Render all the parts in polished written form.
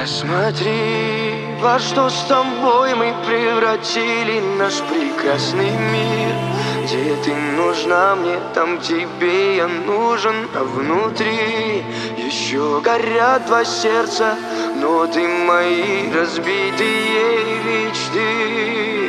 Посмотри, во что с тобой мы превратили наш прекрасный мир. Где ты нужна мне, там тебе я нужен. А внутри еще горят два сердца, но ты мои разбитые мечты.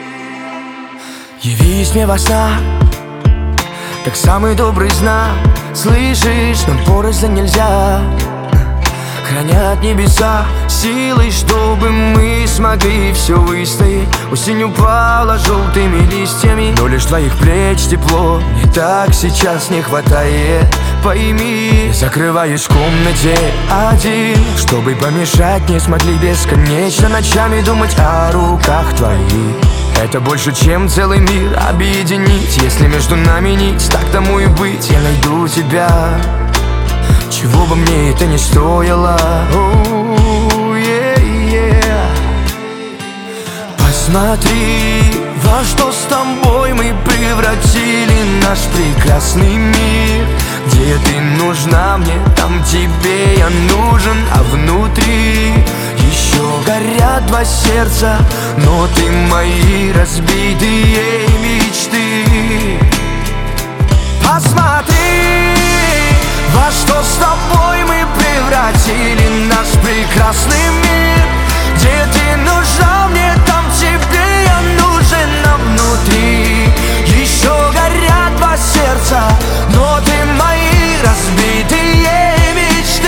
Явись мне во снах, как самый добрый знак. Слышишь, нам порознь нельзя. Хранят небеса силой, чтобы мы смогли все выстоять. Осень упала желтыми листьями, но лишь твоих плеч тепло мне так сейчас не хватает. Пойми, я закрываюсь в комнате один, чтобы помешать не смогли бесконечно ночами думать о руках твоих. Это больше, чем целый мир объединить. Если между нами нить, так тому и быть. Я найду тебя, чего бы мне это ни стоило. Посмотри, во что с тобой мы превратили наш прекрасный мир. Где ты нужна мне, там тебе я нужен. А внутри еще горят два сердца, но ты мои разбитые мечты. Посмотри, во что с тобой мы превратили наш прекрасный мир. Где ты нужна мне, там тебе я нужен. А внутри еще горят два сердца, но ты мои разбитые мечты.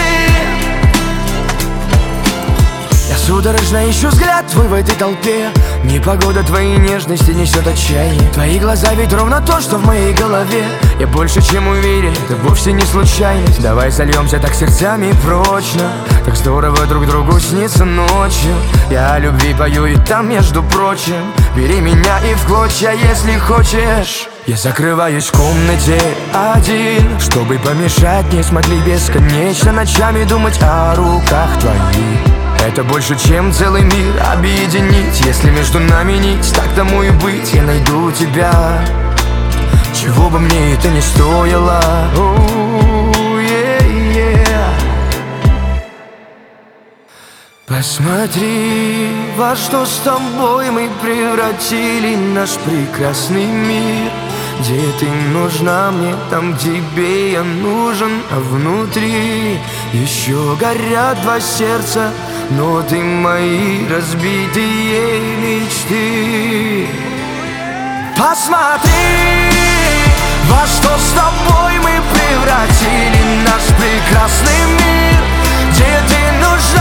Я судорожно ищу взгляд твой в этой толпе. Непогода твоей нежности несет отчаяние. Твои глаза ведь ровно то, что в моей голове. Я больше чем уверен, это вовсе не случайность. Давай сольемся так сердцами прочно. Так здорово друг другу снится ночью. Я о любви пою и там, между прочим. Бери меня и в клочья, если хочешь. Я закрываюсь в комнате один, чтобы помешать не смогли бесконечно ночами думать о руках твоих. Это больше, чем целый мир объединить. Если между нами нить, так тому и быть. Я найду тебя, чего бы мне это ни стоило. Посмотри, во что с тобой мы превратили наш прекрасный мир. Где ты нужна мне, там тебе я нужен. А внутри еще горят два сердца, но ты мои разбитые мечты. Посмотри, во что с тобой мы превратили наш прекрасный мир. Где ты нужна